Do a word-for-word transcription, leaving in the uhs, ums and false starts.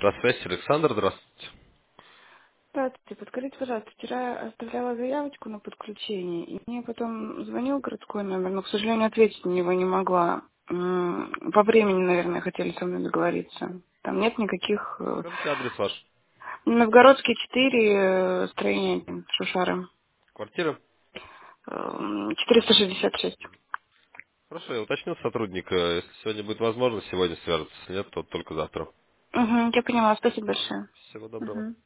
Здравствуйте, Александр, здравствуйте. Здравствуйте, подскажите, пожалуйста, вчера оставляла заявочку на подключение, и мне потом звонил городской номер, но, к сожалению, ответить на него не могла. М, По времени, наверное, хотели со мной договориться. Там нет никаких... э, Скажите адрес ваш. Новгородский четыре, э, строение один, Шушары. Квартира? Эм, четыреста шестьдесят шесть. Хорошо, я уточнил сотрудника. Если сегодня будет возможность, сегодня свяжется. Если нет, то только завтра. Угу, я поняла, спасибо большое. Всего доброго. Угу.